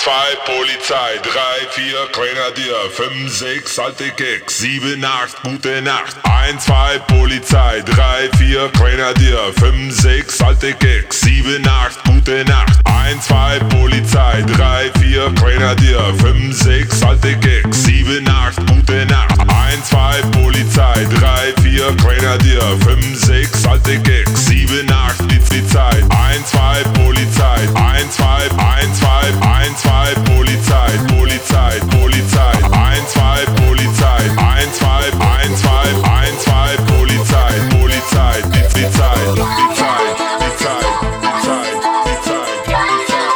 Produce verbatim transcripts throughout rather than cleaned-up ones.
zwei Polizei, drei, vier Grenadier, fünf, sechs alte Keks, sieben, acht gute Nacht. eins, zwei Polizei, drei, vier Grenadier, fünf, sechs alte Keks, sieben, acht gute Nacht. eins, zwei Polizei, drei, vier Grenadier, fünf, sechs alte Keks, sieben, acht gute Nacht. eins, zwei Polizei, drei, vier Grenadier, fünf, sechs alte Keks, sieben, acht die Zeit. eins, zwei Polizei, eins, zwei, eins, zwei, eins, zwei Polizei, Polizei, Polizei, eins, zwei Polizei, eins, zwei, eins, zwei, eins, zwei Polizei, Polizei, die, die Zeit, die Zeit, die Zeit, die Zeit, die Zeit, die Zeit,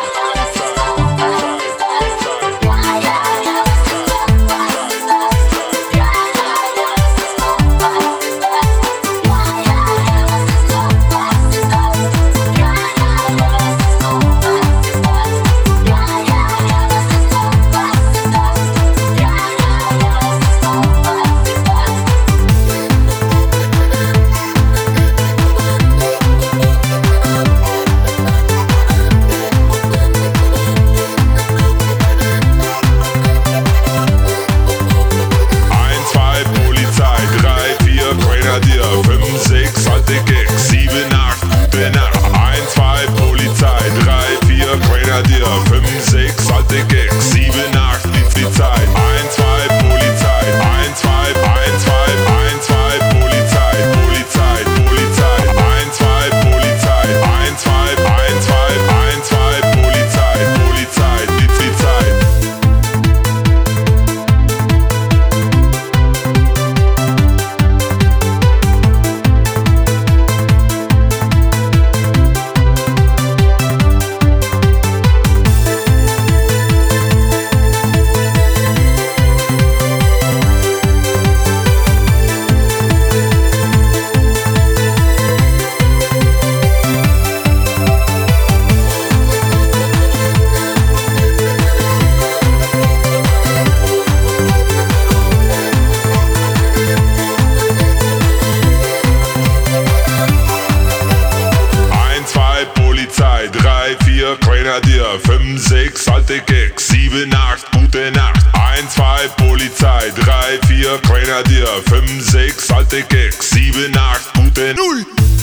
Grenadier, fünf, sechs alte Keks, sieben, acht gute Nacht. eins, zwei Polizei, drei, vier Grenadier, fünf, sechs alte Keks, sieben, acht gute Null.